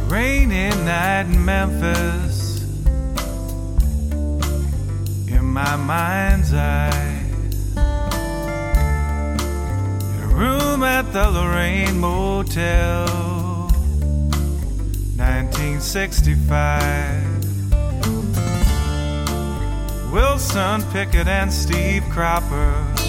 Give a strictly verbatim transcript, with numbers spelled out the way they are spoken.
rainy night in Memphis, in my mind's eye, in a room at the Lorraine Motel, nineteen sixty-five. Wilson Pickett and Steve Cropper